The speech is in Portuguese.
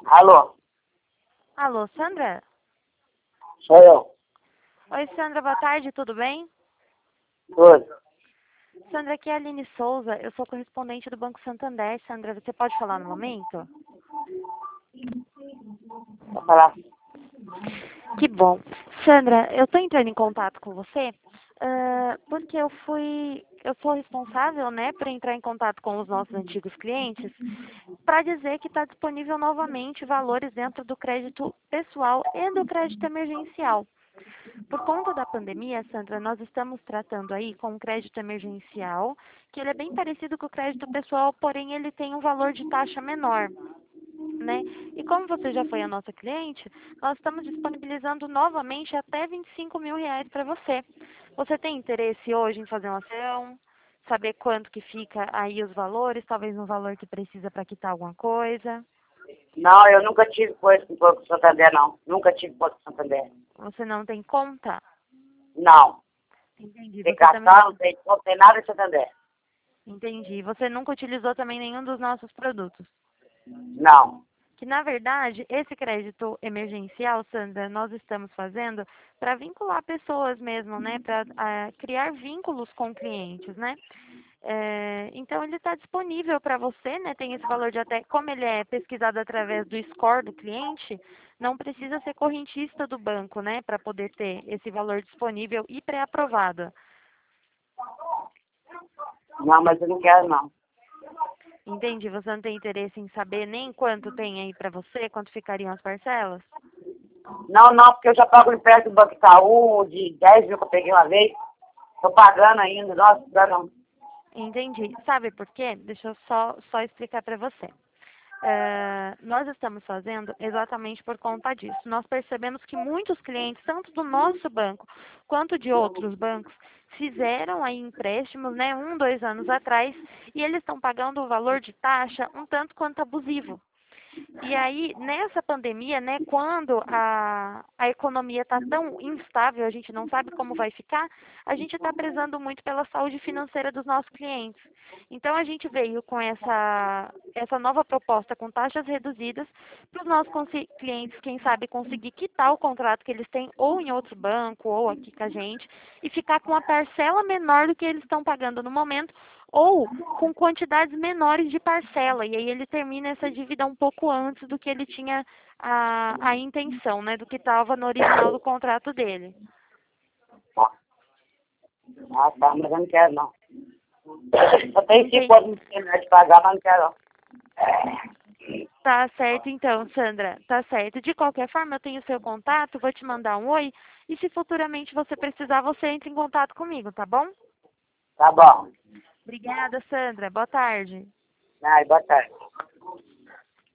Alô, Alô, Sandra? sou eu. Oi, Sandra, boa tarde, tudo bem? Tudo. Sandra, aqui é a Aline Souza, eu sou correspondente do Banco Santander. Sandra, você pode falar no momento? Vou falar. Que bom. Sandra, eu estou entrando em contato com você porque eu sou responsável, né, por entrar em contato com os nossos antigos clientes para dizer que está disponível novamente valores dentro do crédito pessoal e do crédito emergencial. Por conta da pandemia, Sandra, nós estamos tratando aí com um crédito emergencial, que ele é bem parecido com o crédito pessoal, porém ele tem um valor de taxa menor, né? E como você já foi a nossa cliente, nós estamos disponibilizando novamente até R$ 25.000 para você. Você tem interesse hoje em fazer uma ação? Saber quanto que fica aí os valores, talvez um valor que precisa para quitar alguma coisa? Não, eu nunca tive coisa com o Banco Santander, não. Nunca tive coisa com o Santander. Você não tem conta? Não. Entendi. Tem Você também cartão, não tem nada de Santander. entendi. Você nunca utilizou também nenhum dos nossos produtos? Não. Que, na verdade, esse crédito emergencial, Sandra, nós estamos fazendo para vincular pessoas mesmo, né? Para criar vínculos com clientes, né? Então, ele está disponível para você, né? Tem esse valor de até, como ele é pesquisado através do score do cliente, não precisa ser correntista do banco, né? Para poder ter esse valor disponível e pré-aprovado. Não, mas eu não quero, não. Entendi. Você não tem interesse em saber nem quanto tem aí para você, quanto ficariam as parcelas? Não, não, porque eu já pago o empréstimo do Banco Itaú de 10 mil que eu peguei uma vez. Tô pagando ainda. Nossa, não. Entendi. Sabe por quê? Deixa eu só explicar para você. Nós estamos fazendo exatamente por conta disso. Nós percebemos que muitos clientes, tanto do nosso banco quanto de outros bancos, fizeram aí empréstimos, né, 2 anos atrás, e eles estão pagando o valor de taxa um tanto quanto abusivo. E aí, nessa pandemia, né, quando a economia está tão instável, a gente não sabe como vai ficar, a gente está prezando muito pela saúde financeira dos nossos clientes. Então, a gente veio com essa nova proposta com taxas reduzidas para os nossos clientes, quem sabe, conseguir quitar o contrato que eles têm ou em outro banco ou aqui com a gente e ficar com uma parcela menor do que eles estão pagando no momento ou com quantidades menores de parcela, e aí ele termina essa dívida um pouco antes do que ele tinha a intenção, né, do que estava no original do contrato dele. Ah, tá, mas eu não quero, não. Eu tenho 5 Entendi. anos de pagar, mas não quero, não. Tá certo então, Sandra, tá certo. De qualquer forma, eu tenho seu contato, vou te mandar um oi, e se futuramente você precisar, você entra em contato comigo, tá bom? Tá bom. Obrigada, Sandra. Boa tarde. Ai, boa tarde.